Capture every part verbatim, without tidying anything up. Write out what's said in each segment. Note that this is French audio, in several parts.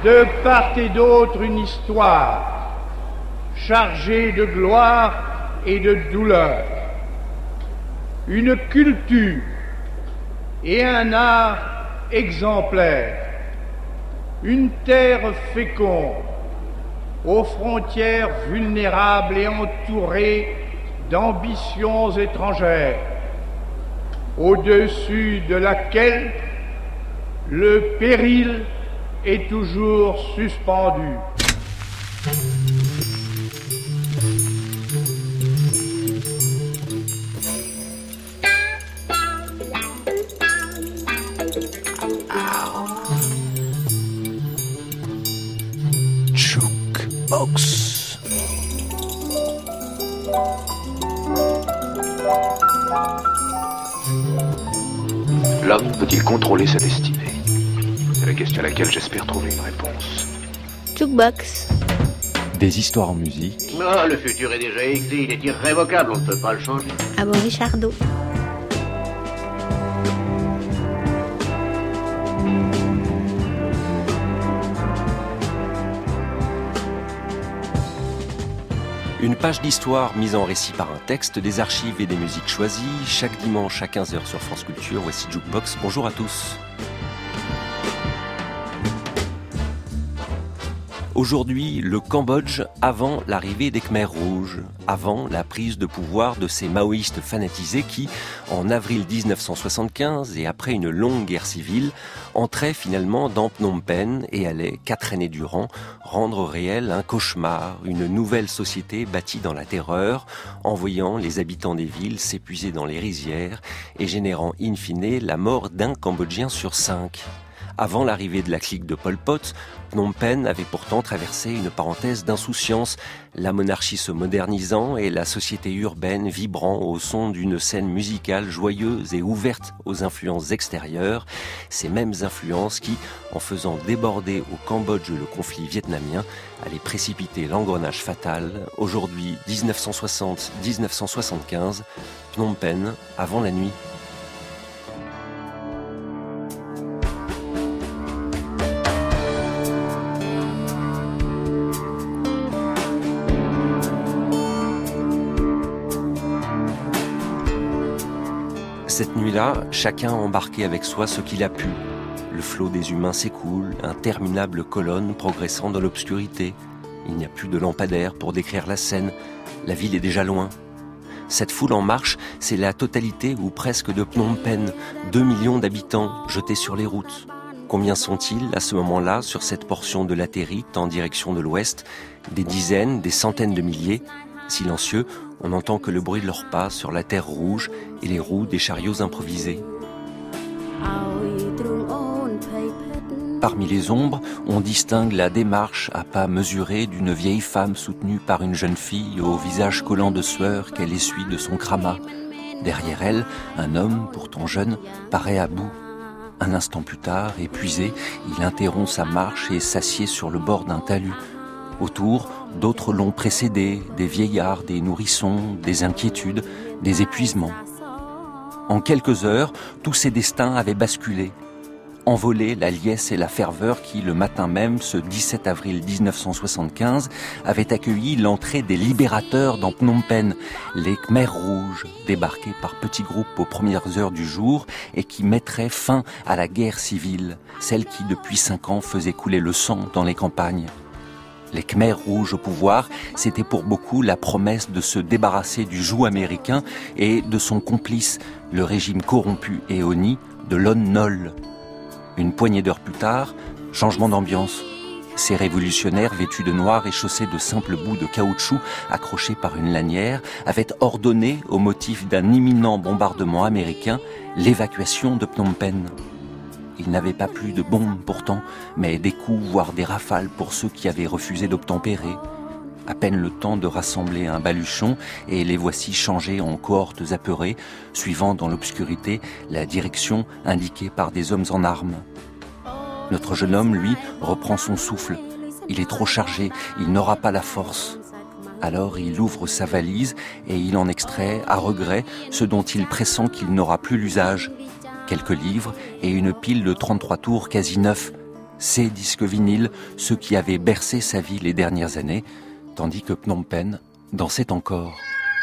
de part et d'autre une histoire chargée de gloire et de douleur, une culture et un art exemplaires, une terre féconde, aux frontières vulnérables et entourée d'ambitions étrangères, au-dessus de laquelle le péril est toujours suspendu. Jukebox. L'homme peut-il contrôler sa destinée? C'est la question à laquelle j'espère trouver une réponse. Jukebox. Des histoires en musique. Oh, le futur est déjà écrit, il est irrévocable, on ne peut pas le changer. Ah bon, Richardot. Une page d'histoire mise en récit par un texte, des archives et des musiques choisies. Chaque dimanche à quinze heures sur France Culture, voici Jukebox. Bonjour à tous. Aujourd'hui, le Cambodge avant l'arrivée des Khmers rouges, avant la prise de pouvoir de ces maoïstes fanatisés qui, en avril dix-neuf cent soixante-quinze et après une longue guerre civile, entraient finalement dans Phnom Penh et allaient, quatre années durant, rendre réel un cauchemar, une nouvelle société bâtie dans la terreur, envoyant les habitants des villes s'épuiser dans les rizières et générant in fine la mort d'un Cambodgien sur cinq. Avant l'arrivée de la clique de Pol Pot, Phnom Penh avait pourtant traversé une parenthèse d'insouciance, la monarchie se modernisant et la société urbaine vibrant au son d'une scène musicale joyeuse et ouverte aux influences extérieures, ces mêmes influences qui, en faisant déborder au Cambodge le conflit vietnamien, allaient précipiter l'engrenage fatal, aujourd'hui dix-neuf cent soixante à dix-neuf cent soixante-quinze, Phnom Penh avant la nuit. Cette nuit-là, chacun a embarqué avec soi ce qu'il a pu. Le flot des humains s'écoule, interminable colonne progressant dans l'obscurité. Il n'y a plus de lampadaire pour décrire la scène. La ville est déjà loin. Cette foule en marche, c'est la totalité ou presque de Phnom Penh. Deux millions d'habitants jetés sur les routes. Combien sont-ils à ce moment-là sur cette portion de latérite en direction de l'ouest? Des dizaines, des centaines de milliers. Silencieux, on n'entend que le bruit de leurs pas sur la terre rouge et les roues des chariots improvisés. Parmi les ombres, on distingue la démarche à pas mesurés d'une vieille femme soutenue par une jeune fille au visage collant de sueur qu'elle essuie de son krama. Derrière elle, un homme, pourtant jeune, paraît à bout. Un instant plus tard, épuisé, il interrompt sa marche et s'assied sur le bord d'un talus. Autour, d'autres l'ont précédé, des vieillards, des nourrissons, des inquiétudes, des épuisements. En quelques heures, tous ces destins avaient basculé. Envolé la liesse et la ferveur qui, le matin même, ce dix-sept avril dix-neuf cent soixante-quinze, avait accueilli l'entrée des libérateurs dans Phnom Penh, les Khmers rouges, débarqués par petits groupes aux premières heures du jour et qui mettraient fin à la guerre civile, celle qui, depuis cinq ans, faisait couler le sang dans les campagnes. Les Khmers rouges au pouvoir, c'était pour beaucoup la promesse de se débarrasser du joug américain et de son complice, le régime corrompu et honni de Lon Nol. Une poignée d'heures plus tard, changement d'ambiance. Ces révolutionnaires vêtus de noir et chaussés de simples bouts de caoutchouc accrochés par une lanière avaient ordonné, au motif d'un imminent bombardement américain, l'évacuation de Phnom Penh. Il n'avait pas plus de bombes pourtant, mais des coups, voire des rafales pour ceux qui avaient refusé d'obtempérer. À peine le temps de rassembler un baluchon et les voici changés en cohortes apeurées, suivant dans l'obscurité la direction indiquée par des hommes en armes. Notre jeune homme, lui, reprend son souffle. Il est trop chargé, il n'aura pas la force. Alors il ouvre sa valise et il en extrait, à regret, ce dont il pressent qu'il n'aura plus l'usage. Quelques livres et une pile de trente-trois tours quasi neufs. Ces disques vinyles, ceux qui avaient bercé sa vie les dernières années, tandis que Phnom Penh dansait encore.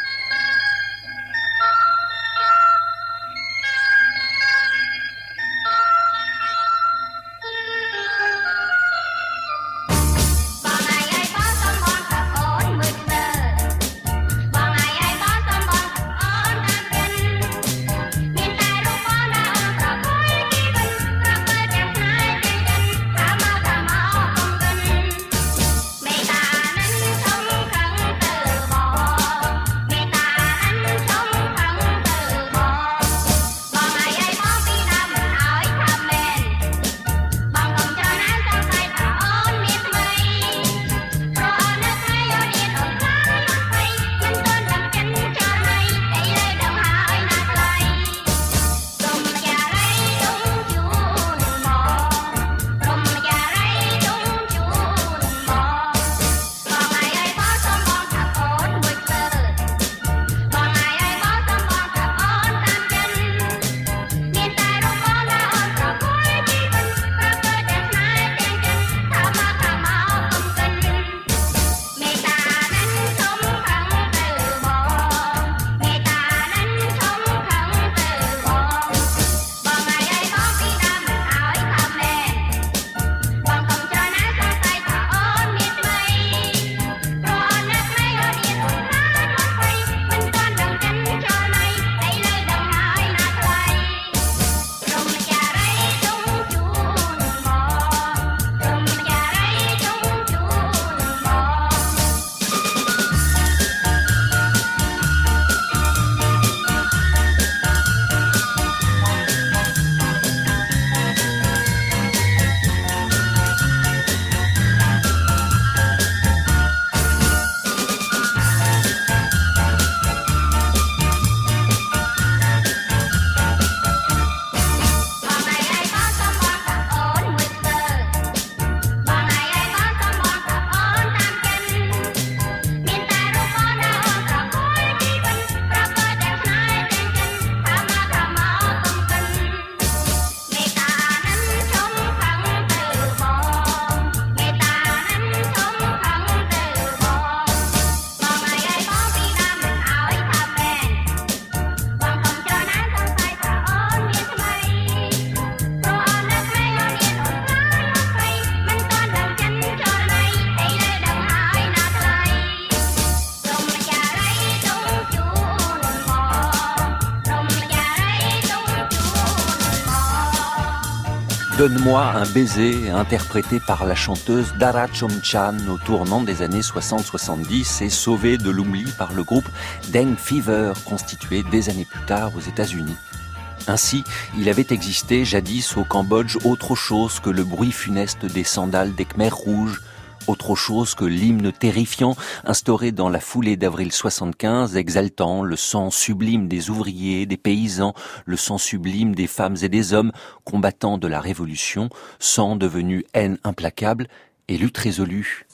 Donne-moi un baiser, interprété par la chanteuse Dara Chomchan au tournant des années soixante soixante-dix et sauvé de l'oubli par le groupe Deng Fever, constitué des années plus tard aux États-Unis. Ainsi, il avait existé jadis au Cambodge autre chose que le bruit funeste des sandales des Khmers rouges, autre chose que l'hymne terrifiant instauré dans la foulée d'avril soixante-quinze, exaltant le sang sublime des ouvriers, des paysans, le sang sublime des femmes et des hommes, combattants de la Révolution, sang devenu haine implacable et lutte résolue.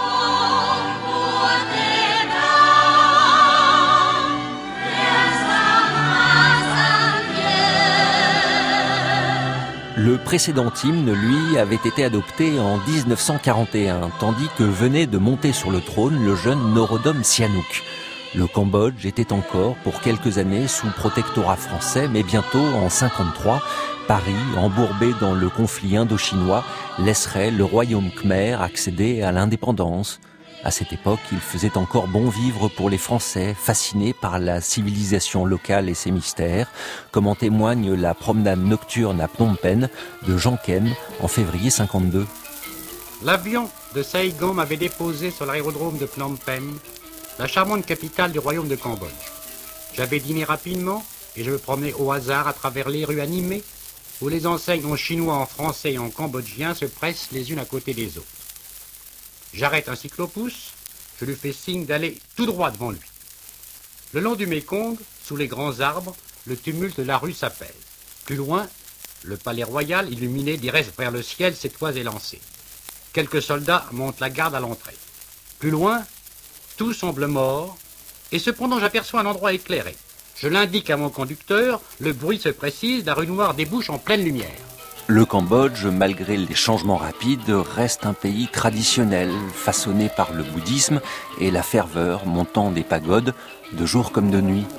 Le précédent hymne, lui, avait été adopté en dix-neuf cent quarante et un, tandis que venait de monter sur le trône le jeune Norodom Sihanouk. Le Cambodge était encore, pour quelques années, sous protectorat français, mais bientôt, en cinquante-trois, Paris, embourbé dans le conflit indo-chinois, laisserait le royaume khmer accéder à l'indépendance. À cette époque, il faisait encore bon vivre pour les Français, fascinés par la civilisation locale et ses mystères, comme en témoigne la promenade nocturne à Phnom Penh de Jean Ken en février cinquante-deux. L'avion de Saigon m'avait déposé sur l'aérodrome de Phnom Penh, la charmante capitale du royaume de Cambodge. J'avais dîné rapidement et je me promenais au hasard à travers les rues animées où les enseignes en chinois, en français et en cambodgien se pressent les unes à côté des autres. J'arrête un cyclopousse, je lui fais signe d'aller tout droit devant lui. Le long du Mékong, sous les grands arbres, le tumulte de la rue s'apaise. Plus loin, le palais royal, illuminé, dresse vers le ciel ses toits élancés. Quelques soldats montent la garde à l'entrée. Plus loin, tout semble mort, et cependant j'aperçois un endroit éclairé. Je l'indique à mon conducteur, le bruit se précise, la rue noire débouche en pleine lumière. Le Cambodge, malgré les changements rapides, reste un pays traditionnel, façonné par le bouddhisme et la ferveur montant des pagodes, de jour comme de nuit.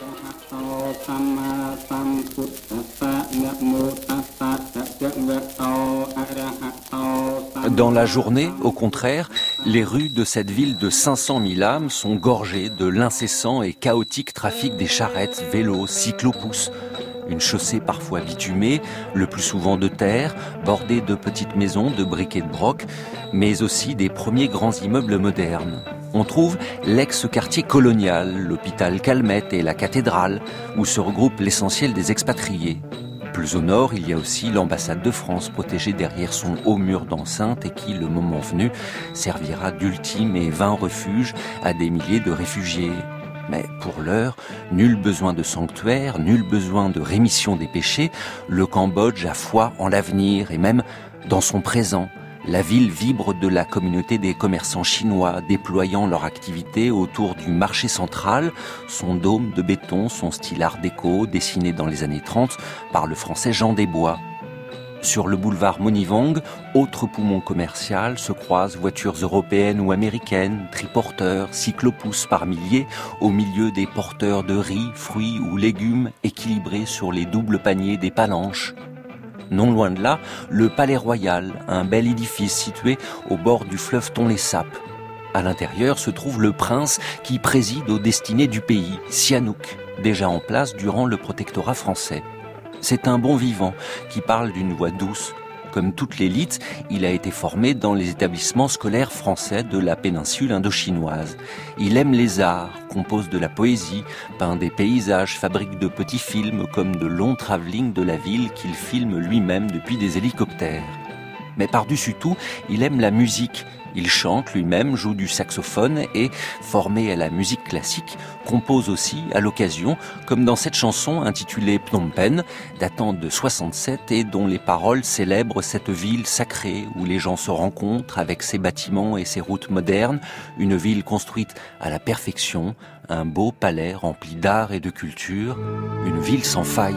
Dans la journée, au contraire, les rues de cette ville de cinq cent mille âmes sont gorgées de l'incessant et chaotique trafic des charrettes, vélos, cyclopousses. Une chaussée parfois bitumée, le plus souvent de terre, bordée de petites maisons de briques et de broc, mais aussi des premiers grands immeubles modernes. On trouve l'ex-quartier colonial, l'hôpital Calmette et la cathédrale, où se regroupe l'essentiel des expatriés. Plus au nord, il y a aussi l'ambassade de France, protégée derrière son haut mur d'enceinte et qui, le moment venu, servira d'ultime et vain refuge à des milliers de réfugiés. Mais pour l'heure, nul besoin de sanctuaire, nul besoin de rémission des péchés. Le Cambodge a foi en l'avenir et même dans son présent. La ville vibre de la communauté des commerçants chinois déployant leur activité autour du marché central, son dôme de béton, son style art déco dessiné dans les années trente par le français Jean Desbois. Sur le boulevard Monivong, autre poumon commercial, se croisent voitures européennes ou américaines, triporteurs, cyclopousses par milliers, au milieu des porteurs de riz, fruits ou légumes équilibrés sur les doubles paniers des palanches. Non loin de là, le Palais Royal, un bel édifice situé au bord du fleuve Tonlé-Sap. À l'intérieur se trouve le prince qui préside aux destinées du pays, Sihanouk, déjà en place durant le protectorat français. C'est un bon vivant qui parle d'une voix douce. Comme toute l'élite, il a été formé dans les établissements scolaires français de la péninsule indo-chinoise. Il aime les arts, compose de la poésie, peint des paysages, fabrique de petits films comme de longs travelling de la ville qu'il filme lui-même depuis des hélicoptères. Mais par-dessus tout, il aime la musique. Il chante lui-même, joue du saxophone et, formé à la musique classique, compose aussi à l'occasion, comme dans cette chanson intitulée Phnom Penh, datant de soixante-sept et dont les paroles célèbrent cette ville sacrée où les gens se rencontrent avec ses bâtiments et ses routes modernes, une ville construite à la perfection, un beau palais rempli d'art et de culture, une ville sans faille.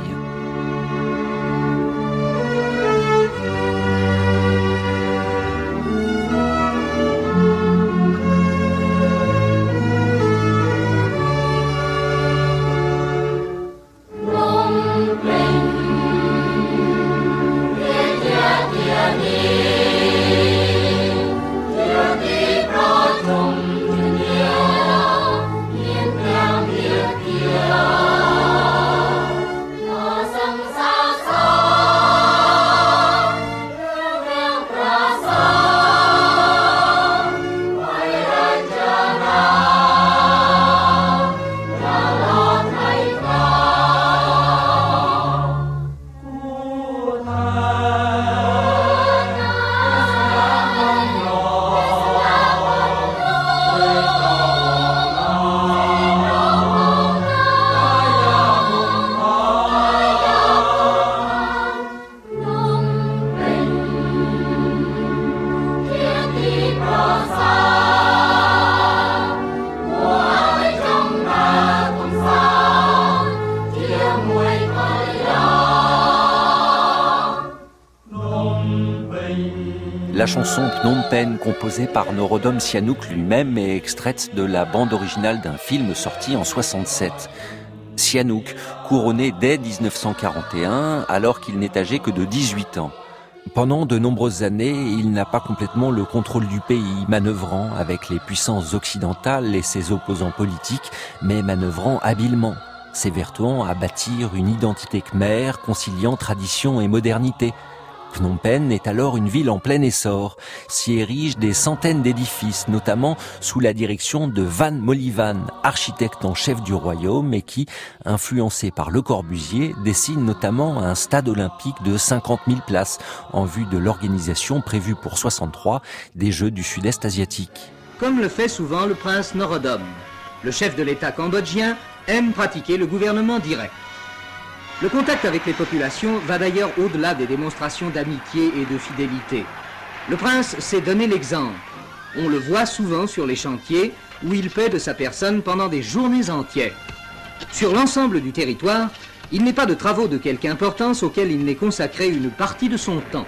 La chanson Phnom Penh, composée par Norodom Sihanouk lui-même, est extraite de la bande originale d'un film sorti en soixante-sept. Sihanouk, couronné dès dix-neuf cent quarante et un, alors qu'il n'est âgé que de dix-huit ans. Pendant de nombreuses années, il n'a pas complètement le contrôle du pays, manœuvrant avec les puissances occidentales et ses opposants politiques, mais manœuvrant habilement, s'évertuant à bâtir une identité khmère conciliant tradition et modernité. Phnom Penh est alors une ville en plein essor. S'y érigent des centaines d'édifices, notamment sous la direction de Van Molivan, architecte en chef du royaume et qui, influencé par Le Corbusier, dessine notamment un stade olympique de cinquante mille places en vue de l'organisation prévue pour soixante-trois des Jeux du Sud-Est asiatique. Comme le fait souvent le prince Norodom, le chef de l'État cambodgien aime pratiquer le gouvernement direct. Le contact avec les populations va d'ailleurs au-delà des démonstrations d'amitié et de fidélité. Le prince s'est donné l'exemple. On le voit souvent sur les chantiers où il paie de sa personne pendant des journées entières. Sur l'ensemble du territoire, Il n'est pas de travaux de quelque importance auxquels il n'ait consacré une partie de son temps.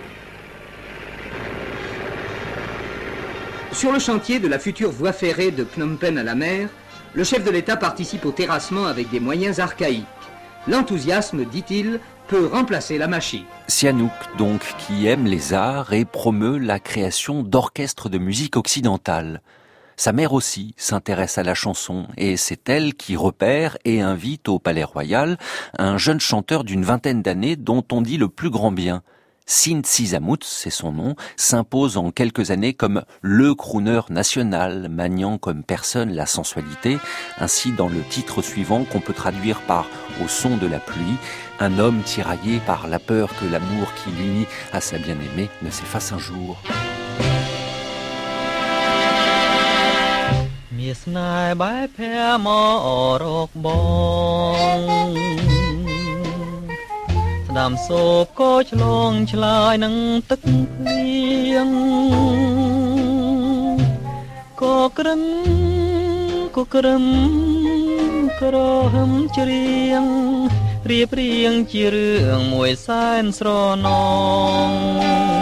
Sur le chantier de la future voie ferrée de Phnom Penh à la mer, le chef de l'État participe au terrassement avec des moyens archaïques. L'enthousiasme, dit-il, peut remplacer la machine. Sihanouk, donc, qui aime les arts et promeut la création d'orchestres de musique occidentale. Sa mère aussi s'intéresse à la chanson et c'est elle qui repère et invite au Palais Royal un jeune chanteur d'une vingtaine d'années dont on dit le plus grand bien. Sin Sisamouth, c'est son nom, s'impose en quelques années comme le crooner national, maniant comme personne la sensualité, ainsi dans le titre suivant qu'on peut traduire par « Au son de la pluie », un homme tiraillé par la peur que l'amour qui l'unit à sa bien-aimée ne s'efface un jour. Đàm xốp có chlong chlai nâng tức liêng có krem có krem có hâm riêng riêng riêng chỉ riêng mùi xanh sro nong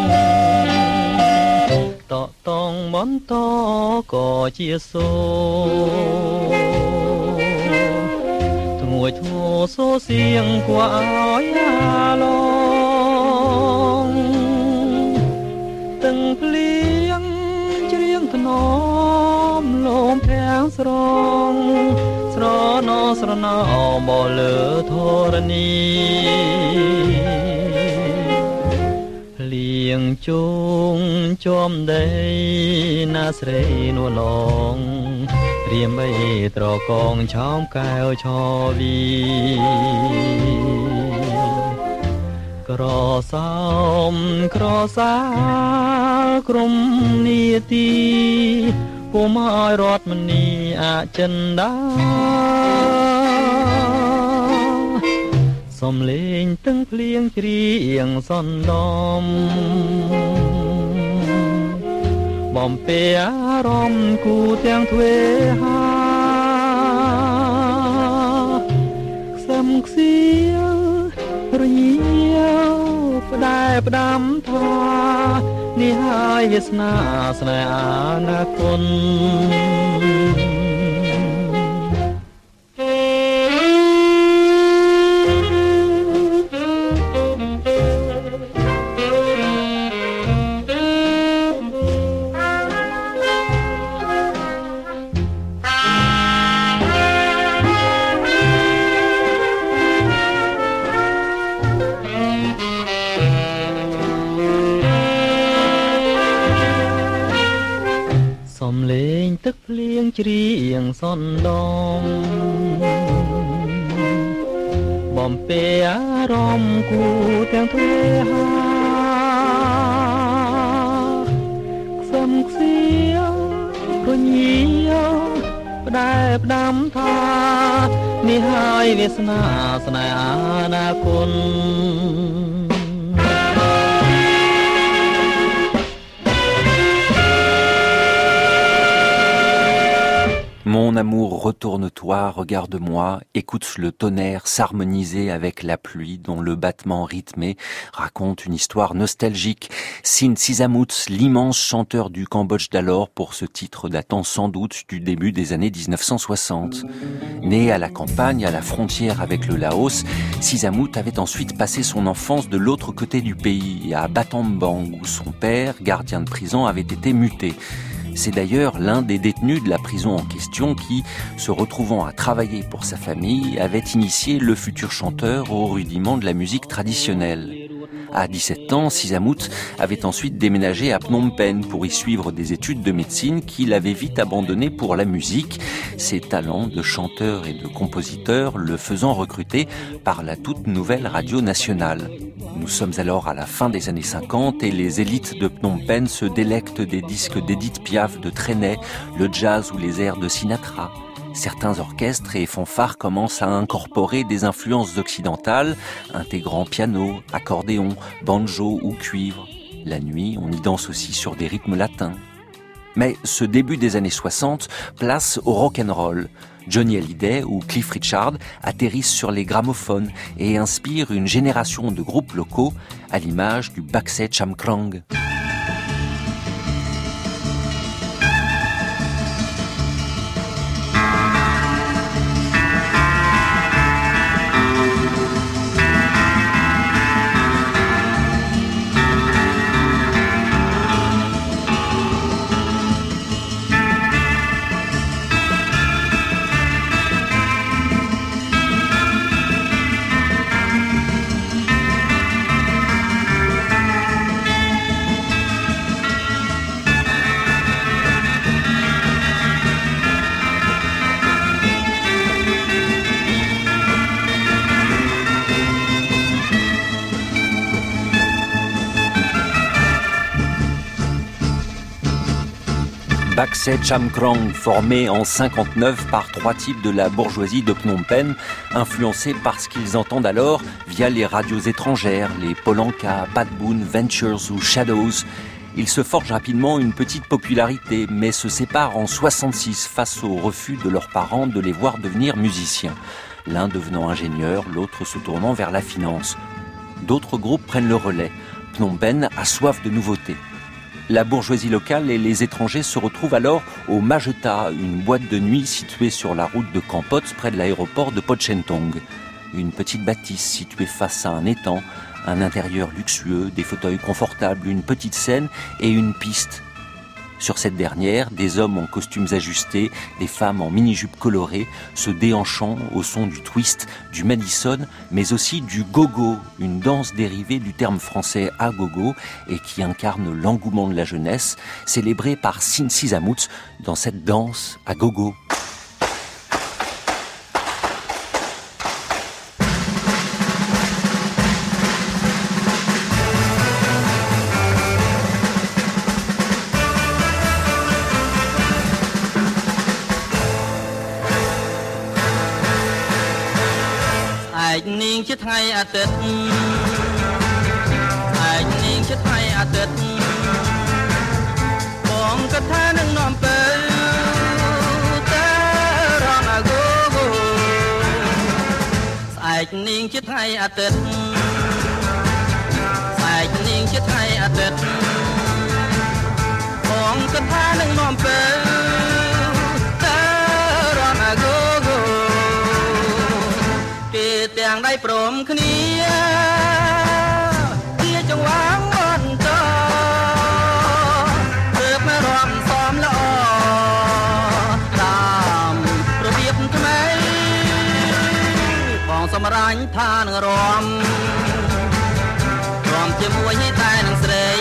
tọ tong món to có chia số ngồi thu số riêng của áo long từng liêng riêng thân ôm lom phèn srong sro no sro no bỏ lỡ thor ni liêng chung chom đây na srei no long riêng bay trò con chóm cao cho vi cỏ xóm cỏ xa crom nia ti cô mai rót mình ni à chân đá xóm lên từng liêng riêng son đom bom pe rom cu tiếng thuê ha sam xia rồi nhiều đại đam tha ni hai yesna sna na kun tức liêng riêng son đom bom pe rom cu tiếng thuê ha sam xia rồi nhiều đại đam tha ni hai vesna sna na kun Mon amour, retourne-toi, regarde-moi, écoute le tonnerre s'harmoniser avec la pluie dont le battement rythmé raconte une histoire nostalgique. Sin Sisamouth, l'immense chanteur du Cambodge d'alors pour ce titre datant sans doute du début des années dix-neuf cent soixante. Né à la campagne, à la frontière avec le Laos, Sisamouth avait ensuite passé son enfance de l'autre côté du pays, à Battambang, où son père, gardien de prison, avait été muté. C'est d'ailleurs l'un des détenus de la prison en question qui, se retrouvant à travailler pour sa famille, avait initié le futur chanteur au rudiment de la musique traditionnelle. À dix-sept ans, Sisamouth avait ensuite déménagé à Phnom Penh pour y suivre des études de médecine qu'il avait vite abandonnées pour la musique, ses talents de chanteur et de compositeur le faisant recruter par la toute nouvelle radio nationale. Nous sommes alors à la fin des années cinquante et les élites de Phnom Penh se délectent des disques d'Edith Piaf, de Trenet, le jazz ou les airs de Sinatra. Certains orchestres et fanfares commencent à incorporer des influences occidentales, intégrant piano, accordéon, banjo ou cuivre. La nuit, on y danse aussi sur des rythmes latins. Mais ce début des années soixante place au rock'n'roll. Johnny Hallyday ou Cliff Richard atterrissent sur les gramophones et inspirent une génération de groupes locaux à l'image du Bakse Chamkrang. Bakse Chamkrang, formé en cinquante-neuf par trois types de la bourgeoisie de Phnom Penh, influencés par ce qu'ils entendent alors via les radios étrangères, les Polanka, Pat Boone, Ventures ou Shadows. Ils se forgent rapidement une petite popularité, mais se séparent en soixante-six face au refus de leurs parents de les voir devenir musiciens. L'un devenant ingénieur, l'autre se tournant vers la finance. D'autres groupes prennent le relais. Phnom Penh a soif de nouveautés. La bourgeoisie locale et les étrangers se retrouvent alors au Majeta, une boîte de nuit située sur la route de Kampot, près de l'aéroport de Pochentong. Une petite bâtisse située face à un étang, un intérieur luxueux, des fauteuils confortables, une petite scène et une piste. Sur cette dernière, des hommes en costumes ajustés, des femmes en mini-jupes colorées, se déhanchant au son du twist, du Madison, mais aussi du gogo, une danse dérivée du terme français agogo et qui incarne l'engouement de la jeunesse, célébrée par Sin Sisamouts dans cette danse à gogo. Ninh chết hay à tết ai ninh chết hay à tết bóng cất tha nâng nòm bê ta rong à go go ai ninh chết hay à tết ai ninh chết hay à tết bóng cất tha nâng nòm bê ta rong à go go ទាំងដៃព្រមគ្នាជាចង្វាងបន្តទើបមករំសំល្អតាមរបៀបថ្មីបងសម្រាញ់ថានឹងរំរំជាមួយតែនឹងស្រី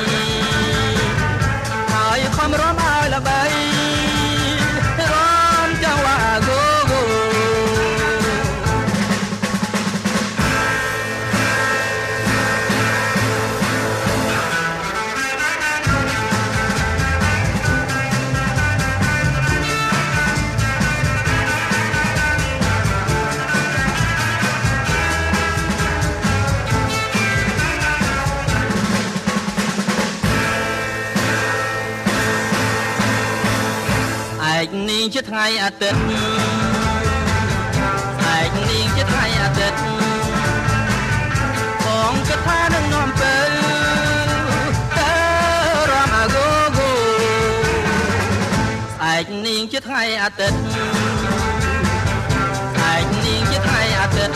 ហើយខំរំឲ្យល្បីរំចង្វាង ninh chết hay à tết ai ninh chết hay à tết bóng cất tha nâng nòm bê ta rong à go go ai ninh chết hay à tết ai ninh chết hay à tết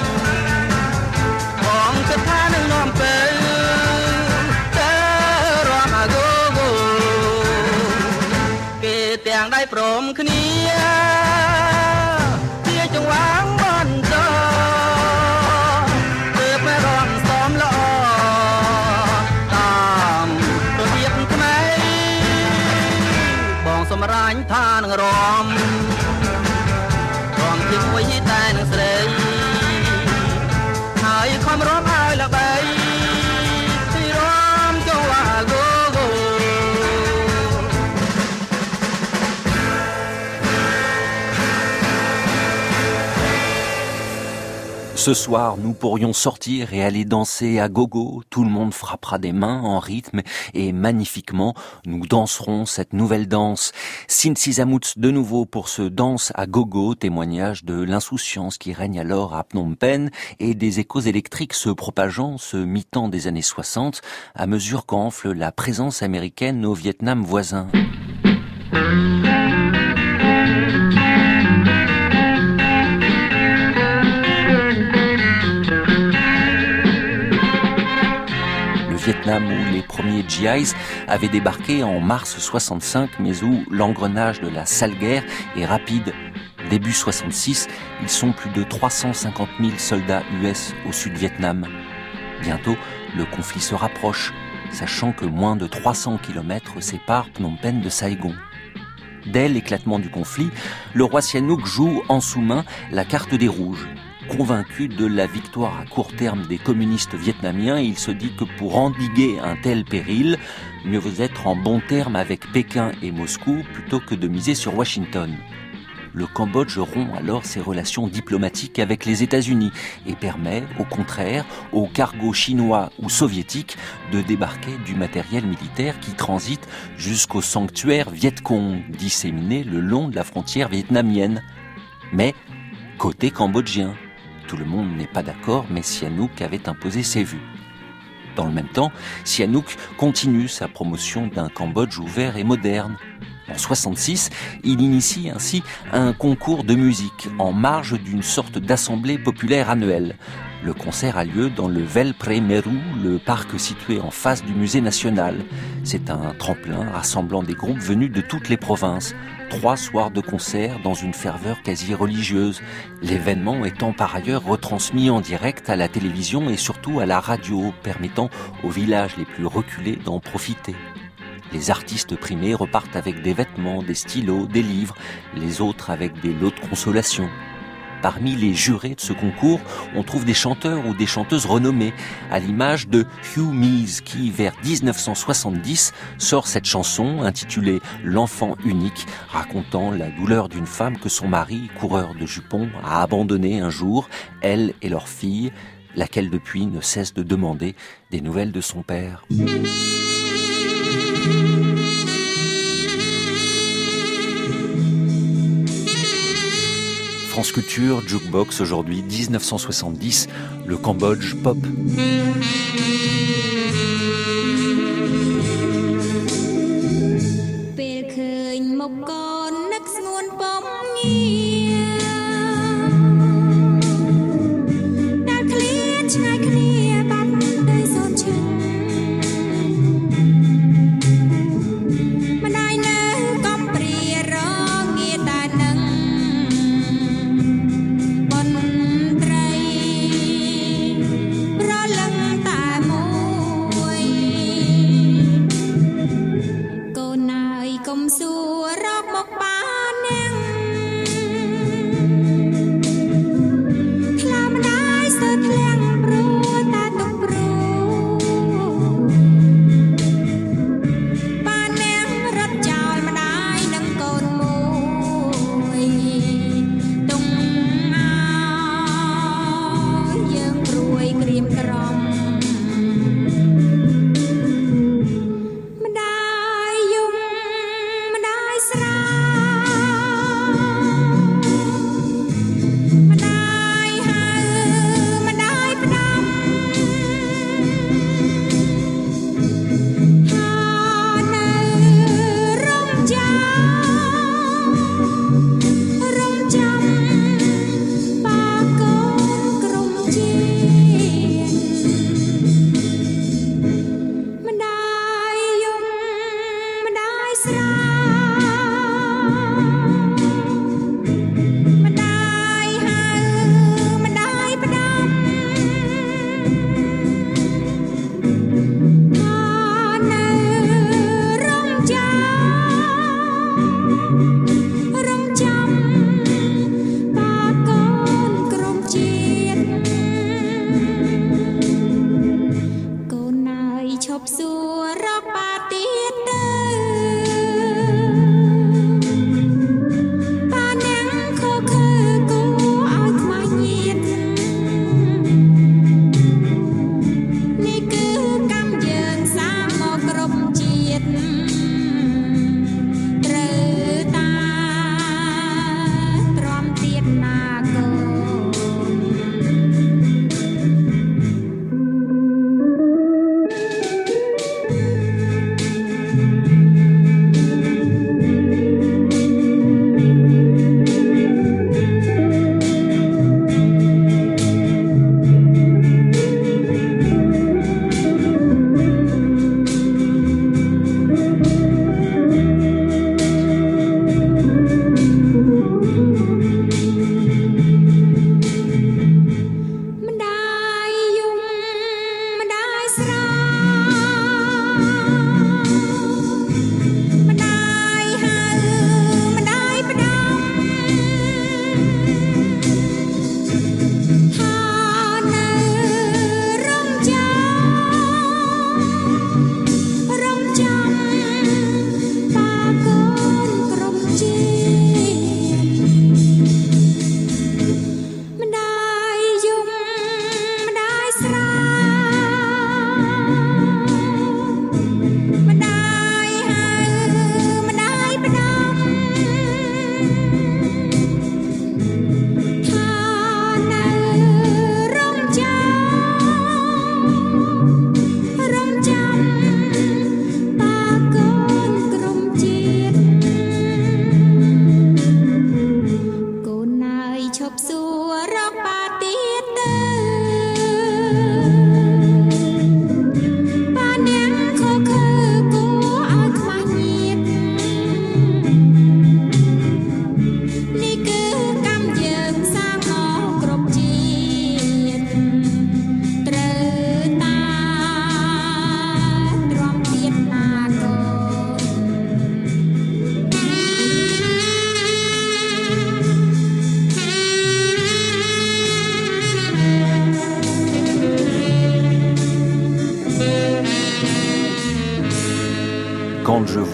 bóng cất tha nâng nòm bê ta rong à go go ទាំងដៃព្រមគ្នាជាចង្វាងបន្តទើបមករំសំល្អតាមរបៀបថ្មីបងសម្រាញ់ថានឹងរំរំជាមួយតែនឹងស្រីហើយខំរំឲ្យល្បីរំចង្វាង Ce Ce soir, nous pourrions sortir et aller danser à gogo. Tout le monde frappera des mains en rythme et magnifiquement, nous danserons cette nouvelle danse. Cincy Zamout de nouveau pour ce danse à gogo, témoignage de l'insouciance qui règne alors à Phnom Penh et des échos électriques se propageant ce mi-temps des années soixante à mesure qu'enfle la présence américaine au Vietnam voisin. Vietnam où les premiers G Is avaient débarqué en mars soixante-cinq, mais où l'engrenage de la sale guerre est rapide. Début soixante-six, ils sont plus de trois cent cinquante mille soldats U S au Sud-Vietnam. Bientôt, le conflit se rapproche, sachant que moins de trois cents kilomètres séparent Phnom Penh de Saigon. Dès l'éclatement du conflit, le roi Sihanouk joue en sous-main la carte des rouges. Convaincu de la victoire à court terme des communistes vietnamiens, il se dit que pour endiguer un tel péril, mieux vaut être en bon terme avec Pékin et Moscou plutôt que de miser sur Washington. Le Cambodge rompt alors ses relations diplomatiques avec les États-Unis et permet, au contraire, aux cargos chinois ou soviétiques de débarquer du matériel militaire qui transite jusqu'au sanctuaire Viet Cong, disséminé le long de la frontière vietnamienne. Mais côté cambodgien, tout le monde n'est pas d'accord, mais Sihanouk avait imposé ses vues. Dans le même temps, Sihanouk continue sa promotion d'un Cambodge ouvert et moderne. En soixante-six, il initie ainsi un concours de musique en marge d'une sorte d'assemblée populaire annuelle. Le concert a lieu dans le Vel Pre Meru, le parc situé en face du musée national. C'est un tremplin rassemblant des groupes venus de toutes les provinces. Trois soirs de concert dans une ferveur quasi religieuse. L'événement étant par ailleurs retransmis en direct à la télévision et surtout à la radio, permettant aux villages les plus reculés d'en profiter. Les artistes primés repartent avec des vêtements, des stylos, des livres, les autres avec des lots de consolation. Parmi les jurés de ce concours, on trouve des chanteurs ou des chanteuses renommés, à l'image de Hugh Mees, qui, vers dix-neuf cent soixante-dix, sort cette chanson intitulée « L'enfant unique », racontant la douleur d'une femme que son mari, coureur de jupons, a abandonnée un jour, elle et leur fille, laquelle depuis ne cesse de demander des nouvelles de son père. France Culture, Jukebox, aujourd'hui dix-neuf cent soixante-dix, le Cambodge pop. Sra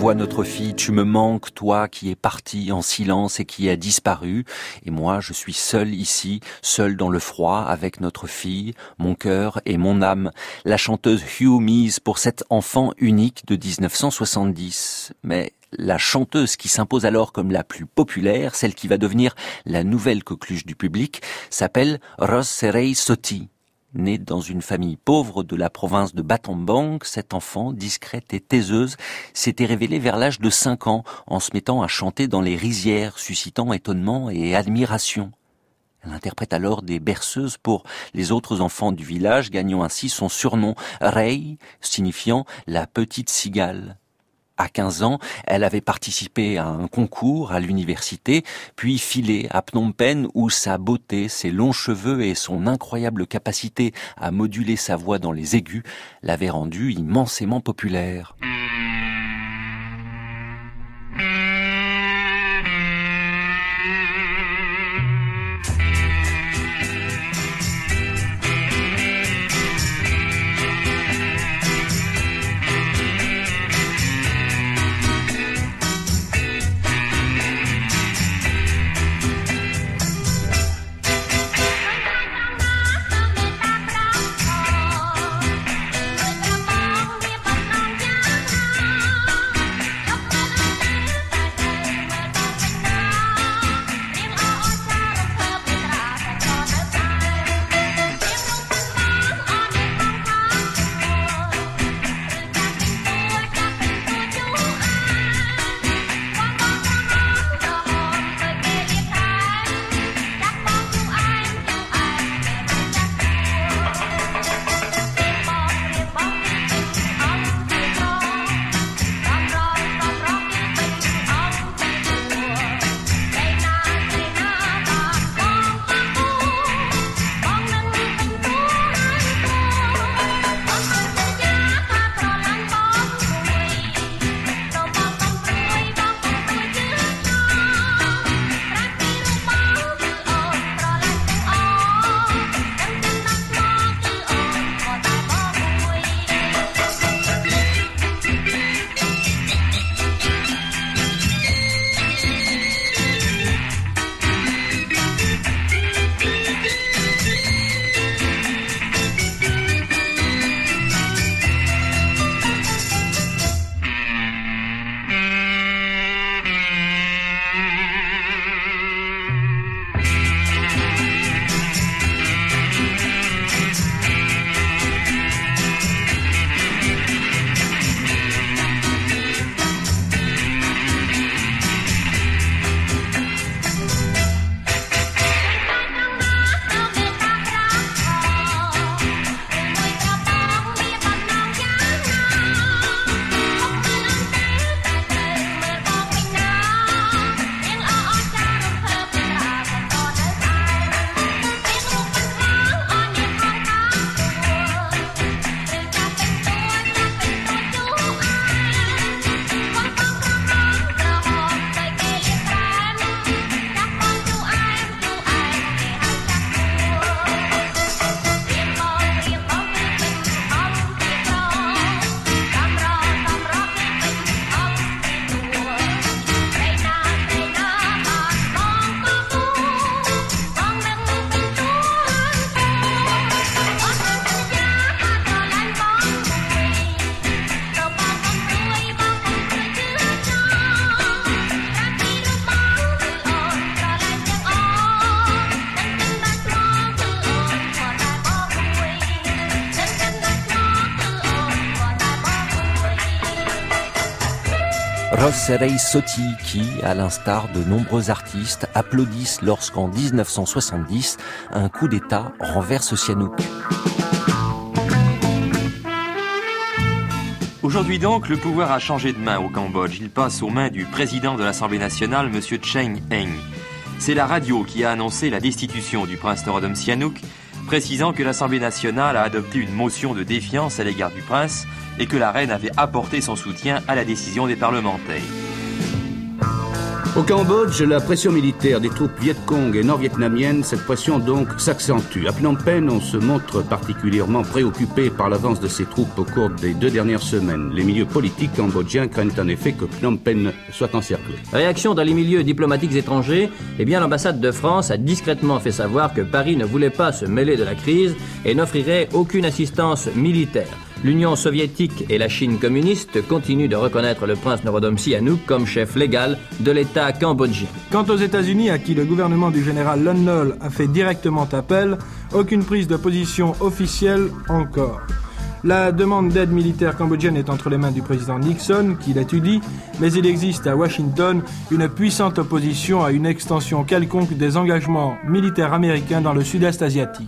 vois notre fille, tu me manques, toi qui es parti en silence et qui a disparu. Et moi, je suis seul ici, seul dans le froid, avec notre fille, mon cœur et mon âme. La chanteuse Hugh Mies pour cet enfant unique de dix-neuf cent soixante-dix. Mais la chanteuse qui s'impose alors comme la plus populaire, celle qui va devenir la nouvelle coqueluche du public, s'appelle Ros Serey Soti. Née dans une famille pauvre de la province de Battambang, cette enfant, discrète et taiseuse, s'était révélée vers l'âge de cinq ans en se mettant à chanter dans les rizières, suscitant étonnement et admiration. Elle interprète alors des berceuses pour les autres enfants du village, gagnant ainsi son surnom Rei, signifiant la petite cigale. À quinze ans, elle avait participé à un concours à l'université, puis filé à Phnom Penh où sa beauté, ses longs cheveux et son incroyable capacité à moduler sa voix dans les aigus l'avaient rendue immensément populaire. Ros Serey Soti qui, à l'instar de nombreux artistes, applaudissent lorsqu'en dix-neuf cent soixante-dix, un coup d'État renverse Sihanouk. Aujourd'hui donc, le pouvoir a changé de main au Cambodge. Il passe aux mains du président de l'Assemblée nationale, M. Cheng Eng. C'est la radio qui a annoncé la destitution du prince Norodom Sihanouk, précisant que l'Assemblée nationale a adopté une motion de défiance à l'égard du prince et que la reine avait apporté son soutien à la décision des parlementaires. Au Cambodge, la pression militaire des troupes vietcong et nord-vietnamiennes, cette pression donc s'accentue. À Phnom Penh, on se montre particulièrement préoccupé par l'avance de ces troupes au cours des deux dernières semaines. Les milieux politiques cambodgiens craignent en effet que Phnom Penh soit encerclé. Réaction dans les milieux diplomatiques étrangers, eh bien l'ambassade de France a discrètement fait savoir que Paris ne voulait pas se mêler de la crise et n'offrirait aucune assistance militaire. L'Union soviétique et la Chine communiste continuent de reconnaître le prince Norodom Sihanouk comme chef légal de l'État cambodgien. Quant aux États-Unis, à qui le gouvernement du général Lon Nol a fait directement appel, aucune prise de position officielle encore. La demande d'aide militaire cambodgienne est entre les mains du président Nixon, qui l'étudie, mais il existe à Washington une puissante opposition à une extension quelconque des engagements militaires américains dans le sud-est asiatique.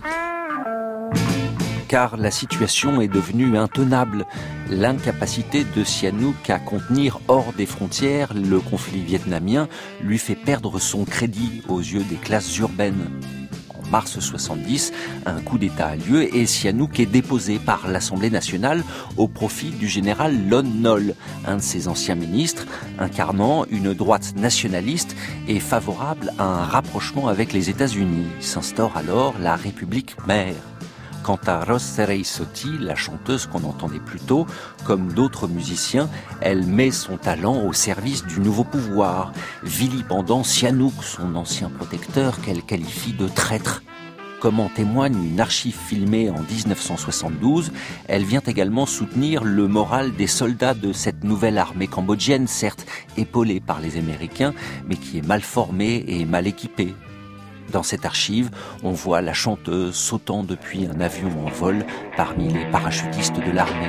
Car la situation est devenue intenable. L'incapacité de Sihanouk à contenir hors des frontières le conflit vietnamien lui fait perdre son crédit aux yeux des classes urbaines. En mars soixante-dix, un coup d'État a lieu et Sihanouk est déposé par l'Assemblée nationale au profit du général Lon Nol, un de ses anciens ministres, incarnant une droite nationaliste et favorable à un rapprochement avec les États-Unis. S'instaure alors la République mère. Quant à Ros Serey-Soti, la chanteuse qu'on entendait plus tôt, comme d'autres musiciens, elle met son talent au service du nouveau pouvoir, vilipendant Sihanouk, son ancien protecteur, qu'elle qualifie de traître. Comme en témoigne une archive filmée en dix-neuf cent soixante-douze, elle vient également soutenir le moral des soldats de cette nouvelle armée cambodgienne, certes épaulée par les Américains, mais qui est mal formée et mal équipée. Dans cette archive, on voit la chanteuse sautant depuis un avion en vol parmi les parachutistes de l'armée.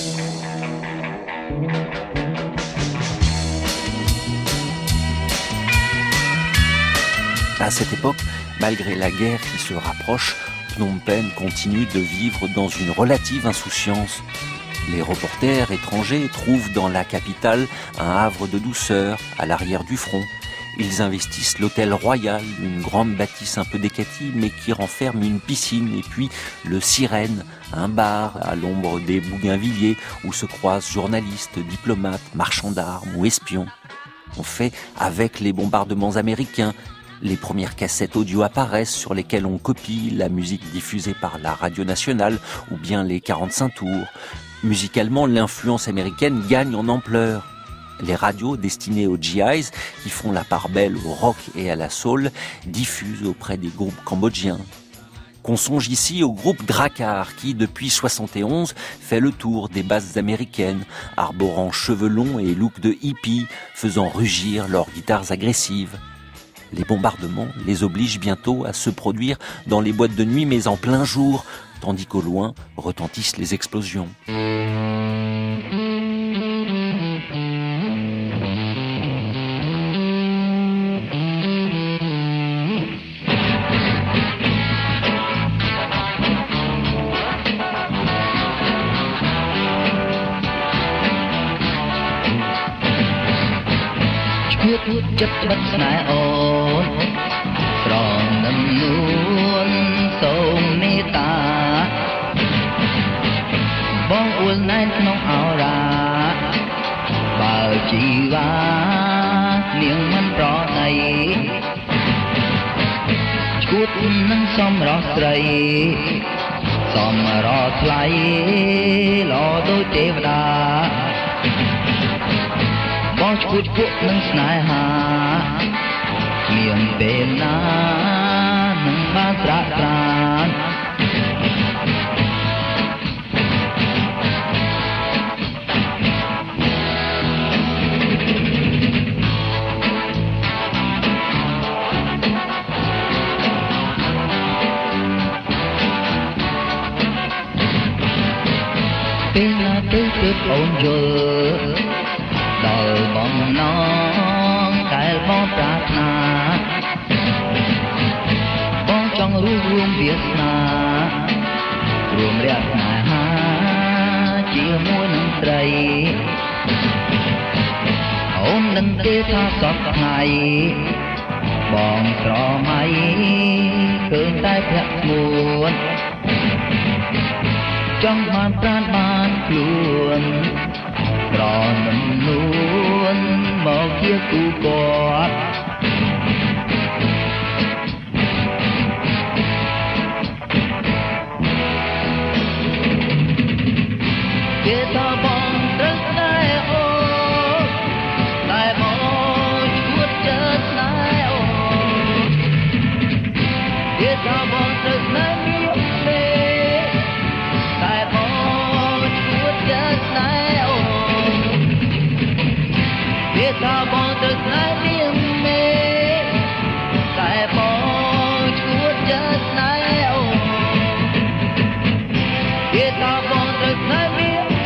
À cette époque, malgré la guerre qui se rapproche, Phnom Penh continue de vivre dans une relative insouciance. Les reporters étrangers trouvent dans la capitale un havre de douceur à l'arrière du front. Ils investissent l'hôtel Royal, une grande bâtisse un peu décatie, mais qui renferme une piscine, et puis le Sirène, un bar à l'ombre des bougainvilliers où se croisent journalistes, diplomates, marchands d'armes ou espions. On fait avec les bombardements américains. Les premières cassettes audio apparaissent sur lesquelles on copie la musique diffusée par la radio nationale ou bien les quarante-cinq tours. Musicalement, l'influence américaine gagne en ampleur. Les radios destinées aux G Is, qui font la part belle au rock et à la soul, diffusent auprès des groupes cambodgiens. Qu'on songe ici au groupe Drakkar, qui depuis soixante et onze fait le tour des bases américaines, arborant cheveux longs et look de hippie, faisant rugir leurs guitares agressives. Les bombardements les obligent bientôt à se produire dans les boîtes de nuit, mais en plein jour, tandis qu'au loin retentissent les explosions. Chất bất ngại ôn tròn nằm luôn sâu mê ta bong uốn nai nong áo ra bao chi va niềng man rõ này chút nâng xóm rõ sậy xóm rõ thay lo đôi tế đà bó chút quốc nâng snai hà miền bên na nâng ba tra tràn bên na tới tới ôn dơ đời bọn non cái bọn trát na bọn trong rú rung Việt na rùm rẹt na ha chia mua nâng trầy ôn nâng tê tha sọt ngày bọn trò máy cơn tai phẹt muôn trong màn pran ban luônรอมันล้วนមកជាគូគាត់គេថាបងត្រូវស្នេហ៍អូនតែមកឈួតចិត្តស្នេហ៍អូនគេថាបងត្រូវស្នេហ៍មានទេតែមកឈួតចិត្តស្នេហ៍អូនគេថាបងត្រូវស្នេហ៍មានទេតែមកឈួតចិត្តស្នេហ៍អូនគេថាបងត្រូវស្នេហ៍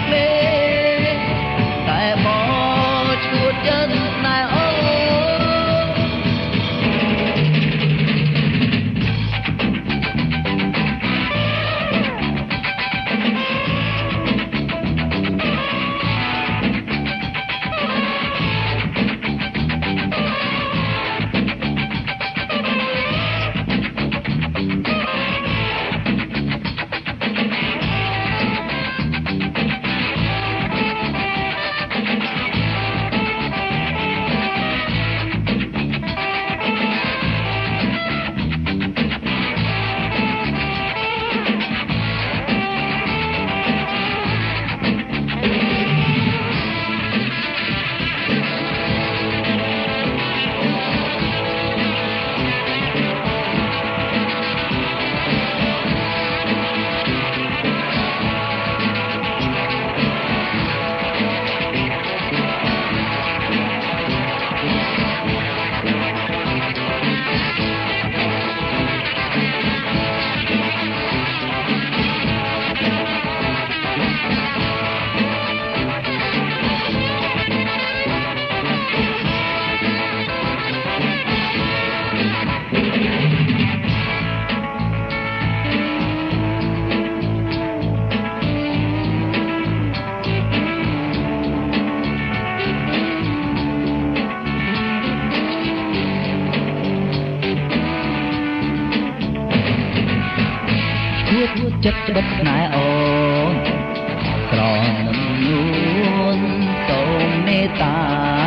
ចិត្តបិទស្នេហ៍អូនក្រនឹងយួនសូមមេត្តា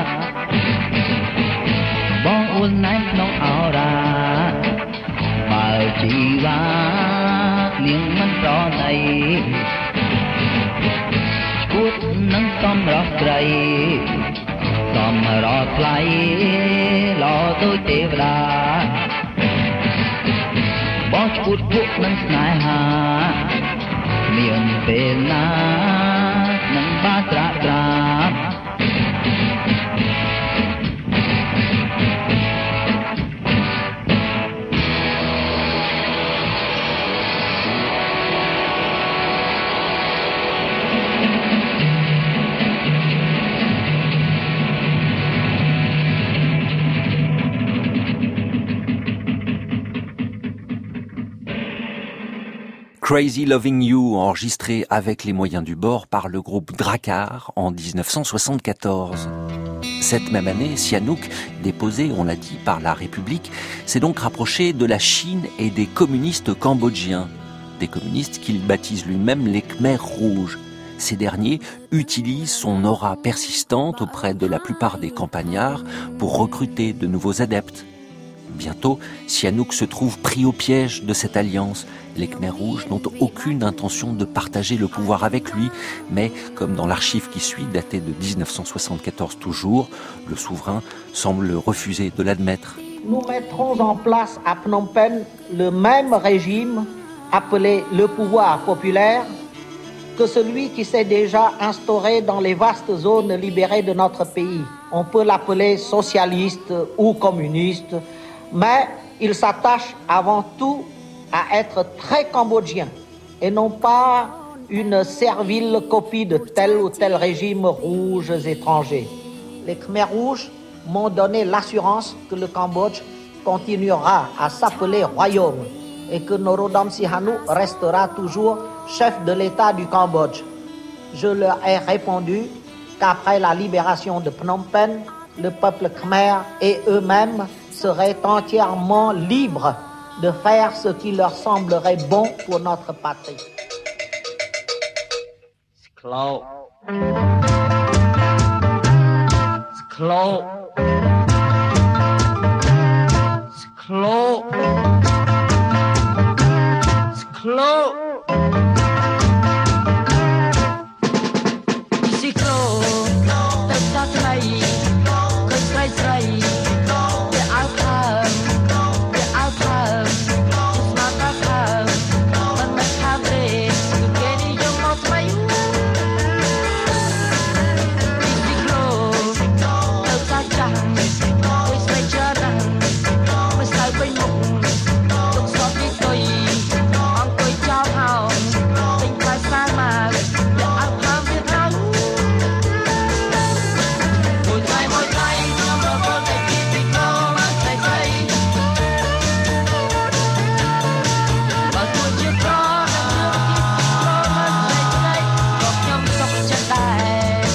បងអួនណែនក្នុងអរ៉ាបើជីវ៉ានាងមិនប្រណីឈួតនឹងកំរស់ស្រីសំរត់ថ្លៃឡដូចទេវតាបងឈួតពួកនឹងស្នេហាមានពេលណានឹងបានត្រាក់ត្រាម Crazy Loving You, enregistré avec les moyens du bord par le groupe Drakkar en dix-neuf cent soixante-quatorze. Cette même année, Sihanouk, déposé, on l'a dit, par la République, s'est donc rapproché de la Chine et des communistes cambodgiens. Des communistes qu'il baptise lui-même les Khmers rouges. Ces derniers utilisent son aura persistante auprès de la plupart des campagnards pour recruter de nouveaux adeptes. Bientôt, Sihanouk se trouve pris au piège de cette alliance. Les Khmers rouges n'ont aucune intention de partager le pouvoir avec lui, mais comme dans l'archive qui suit, datée de dix-neuf cent soixante-quatorze toujours, le souverain semble refuser de l'admettre. Nous mettrons en place à Phnom Penh le même régime appelé le pouvoir populaire que celui qui s'est déjà instauré dans les vastes zones libérées de notre pays. On peut l'appeler socialiste ou communiste, mais il s'attache avant tout à être très cambodgien et non pas une servile copie de tel ou tel régime rouge étranger. Les Khmers rouges m'ont donné l'assurance que le Cambodge continuera à s'appeler royaume et que Norodom Sihanouk restera toujours chef de l'État du Cambodge. Je leur ai répondu qu'après la libération de Phnom Penh, le peuple khmer et eux-mêmes seraient entièrement libres de faire ce qui leur semblerait bon pour notre patrie. Sklo. Sklo. Sklo. Sklo. Tất cả này, cứ say say. Để áo thơm, để áo thơm. Mà ta thơm, mình mà thơm về. Cứ kê đi vô một mấy. Sklo. Tất cả chẳng. Cứ say cho rằng. Mà say bên mục. Tục xót đi tôi. Ông tôi cho hào. Tình phải xa mà. Để áo thơm biết thơm. Mùi thay mùi thay. Trong đó có cái kia thì có mà say say. Và tôi chưa có. Nằm đưa kia thì có mà say say. Gọt nhâm sọc chân đài.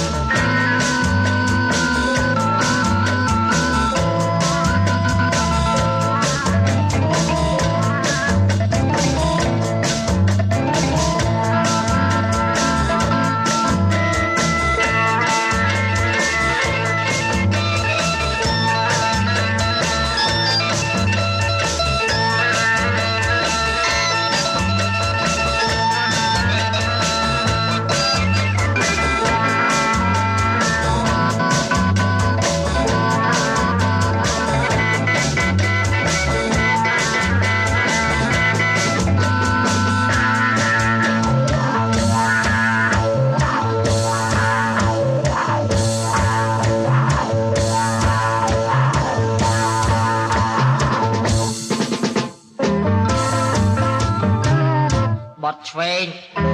Bọt Schwein.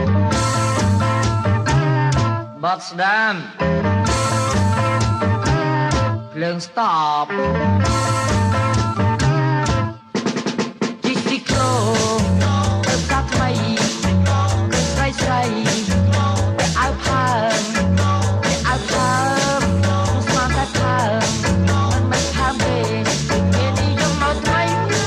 Bọt Sdam. Plương Stop. Chisiklo. Tất cả mây. Cứ say say. Để áo thơm. Để áo thơm. Mà ta thơm. Mình mà thơm về. Cứ kê đi vô một mấy.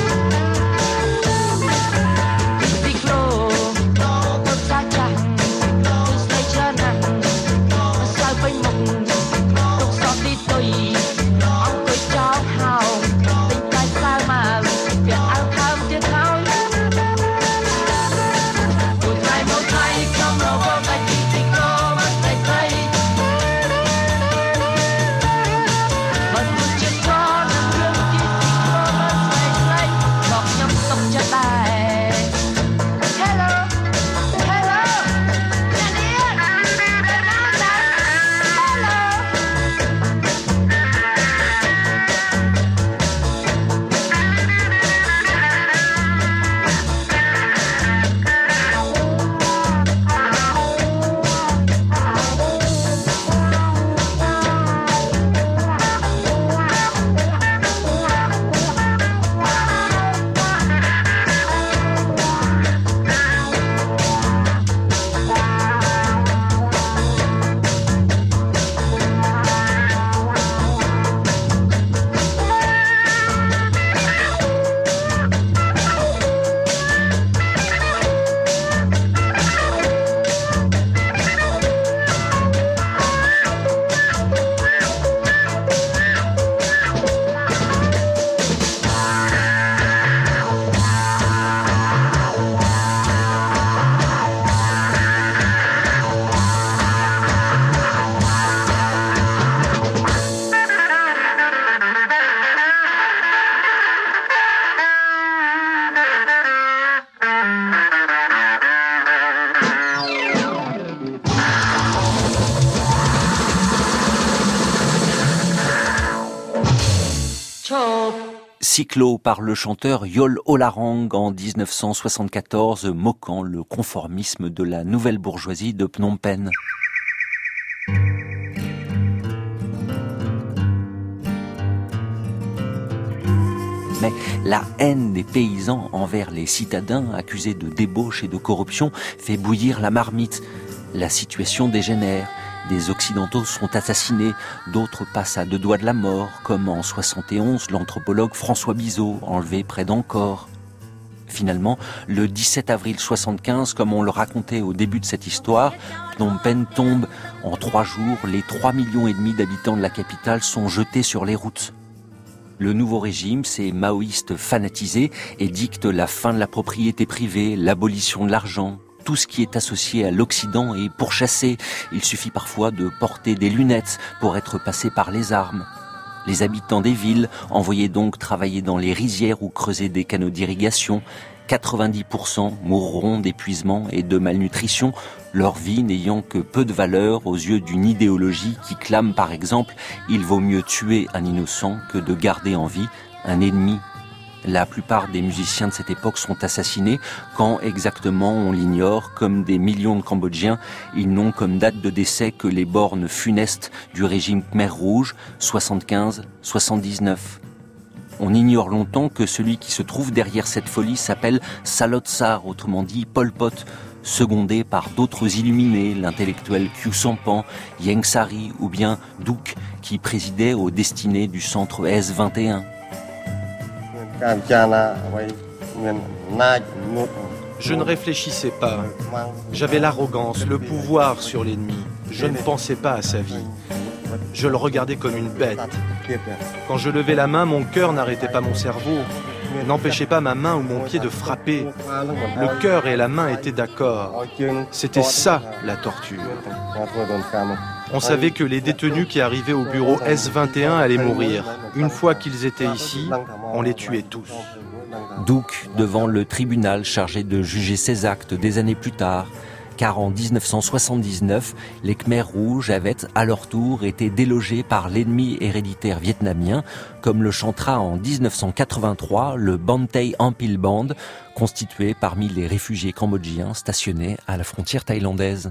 Chisiklo. Tất cả chẳng. Cứ say cho nặng. Mà sao bên mục. Tục xót đi tôi. Ông tôi cho hào. Tình phải sao mà. Việc áo thơm tiếc thao. Mùi thay mùi thay. Trong đó có cái gì thì có mà say say. Mà tôi chưa có. Nằm đưa kia thì có mà say say. Gọt nhâm sọc cho đài. Hello. Hello. Janine. Fernanda. Hello. Cyclo par le chanteur Yol Olarang en dix-neuf cent soixante-quatorze, moquant le conformisme de la nouvelle bourgeoisie de Phnom Penh. Mais la haine des paysans envers les citadins accusés de débauche et de corruption fait bouillir la marmite. La situation dégénère. Des Occidentaux sont assassinés, d'autres passent à deux doigts de la mort, comme en soixante et onze l'anthropologue François Bizot, enlevé près d'Angkor. Finalement, le dix-sept avril soixante-quinze, comme on le racontait au début de cette histoire, Phnom Penh tombe. En trois jours, les trois millions et demi d'habitants de la capitale sont jetés sur les routes. Le nouveau régime s'est maoïste fanatisé et dicte la fin de la propriété privée, l'abolition de l'argent. Tout ce qui est associé à l'Occident est pourchassé. Il suffit parfois de porter des lunettes pour être passé par les armes. Les habitants des villes, envoyés donc travailler dans les rizières ou creuser des canaux d'irrigation, quatre-vingt-dix pour cent mourront d'épuisement et de malnutrition, leur vie n'ayant que peu de valeur aux yeux d'une idéologie qui clame par exemple « il vaut mieux tuer un innocent que de garder en vie un ennemi ». La plupart des musiciens de cette époque sont assassinés. Quand exactement, on l'ignore. Comme des millions de Cambodgiens, ils n'ont comme date de décès que les bornes funestes du régime Khmer Rouge, soixante-quinze soixante-dix-neuf. On ignore longtemps que celui qui se trouve derrière cette folie s'appelle Salot Sar, autrement dit Pol Pot, secondé par d'autres illuminés, l'intellectuel Khieu Samphan, Ieng Sary ou bien Duc, qui présidait aux destinées du centre S vingt et un. Je ne réfléchissais pas. J'avais l'arrogance, le pouvoir sur l'ennemi. Je ne pensais pas à sa vie. Je le regardais comme une bête. Quand je levais la main, mon cœur n'arrêtait pas mon cerveau, n'empêchait pas ma main ou mon pied de frapper. Le cœur et la main étaient d'accord. C'était ça, la torture. On savait que les détenus qui arrivaient au bureau S vingt et un allaient mourir. Une fois qu'ils étaient ici, on les tuait tous. Duc devant le tribunal chargé de juger ces actes des années plus tard, car en dix-neuf cent soixante-dix-neuf, les Khmer Rouges avaient à leur tour été délogés par l'ennemi héréditaire vietnamien, comme le chantera en dix-neuf cent quatre-vingt-trois le Ban Tay Ampil Band, constitué parmi les réfugiés cambodgiens stationnés à la frontière thaïlandaise.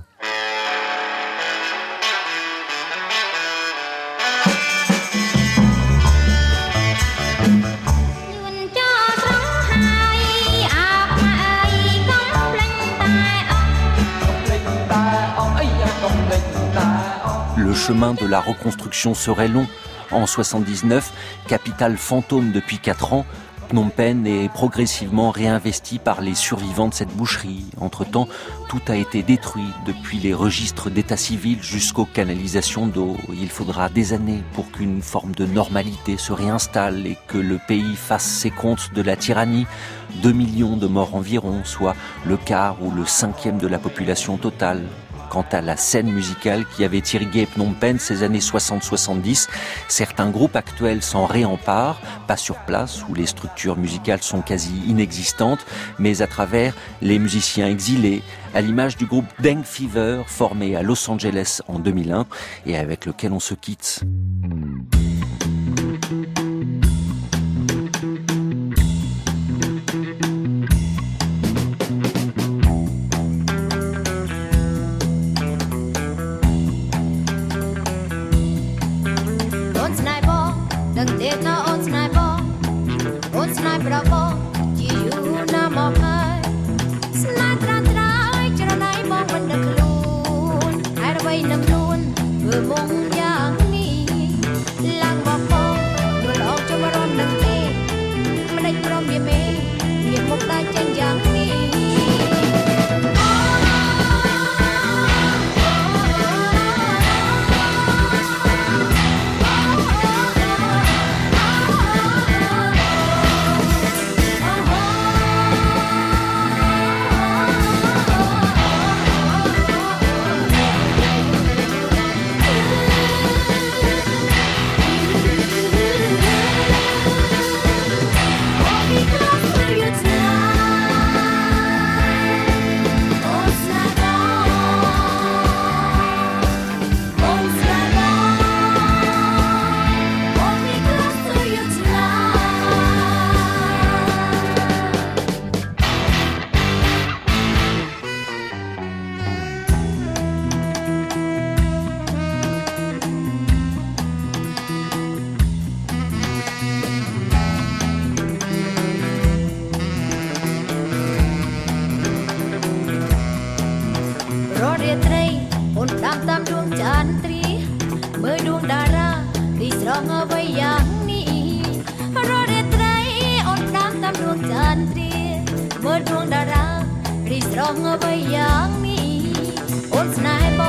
Le chemin de la reconstruction serait long. En soixante-dix-neuf, capitale fantôme depuis quatre ans, Phnom Penh est progressivement réinvesti par les survivants de cette boucherie. Entre-temps, tout a été détruit, depuis les registres d'état civil jusqu'aux canalisations d'eau. Il faudra des années pour qu'une forme de normalité se réinstalle et que le pays fasse ses comptes de la tyrannie. Deux millions de morts environ, soit le quart ou le cinquième de la population totale. Quant à la scène musicale qui avait irrigué Phnom Penh ces années soixante soixante-dix, certains groupes actuels s'en réemparent, pas sur place où les structures musicales sont quasi inexistantes, mais à travers les musiciens exilés, à l'image du groupe Deng Fever, formé à Los Angeles en deux mille un et avec lequel on se quitte. Strong of a young me, old sniper.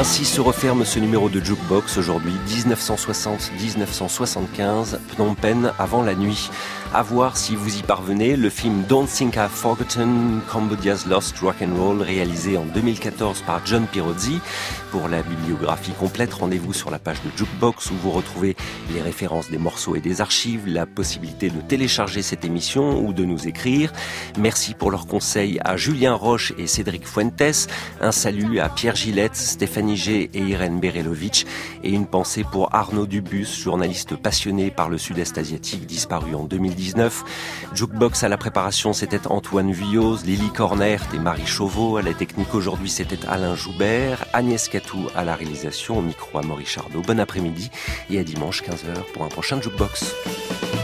Ainsi se referme ce numéro de Jukebox, aujourd'hui dix-neuf cent soixante à dix-neuf cent soixante-quinze, Phnom Penh avant la nuit. À voir si vous y parvenez, le film Don't Think I've Forgotten, Cambodia's Lost Rock and Roll, réalisé en deux mille quatorze par John Pirozzi. Pour la bibliographie complète, rendez-vous sur la page de Jukebox où vous retrouvez les références des morceaux et des archives, la possibilité de télécharger cette émission ou de nous écrire. Merci pour leurs conseils à Julien Roche et Cédric Fuentes. Un salut à Pierre Gillette, Stéphanie G et Irène Berelovitch. Et une pensée pour Arnaud Dubus, journaliste passionné par le sud-est asiatique, disparu en deux mille dix-neuf. Jukebox à la préparation, c'était Antoine Vuilloz, Lily Cornert et Marie Chauveau. À la technique aujourd'hui, c'était Alain Joubert, Agnès Catou à la réalisation, au micro à Maurice Chardot. Bon après-midi et à dimanche quinze heures pour un prochain Jukebox.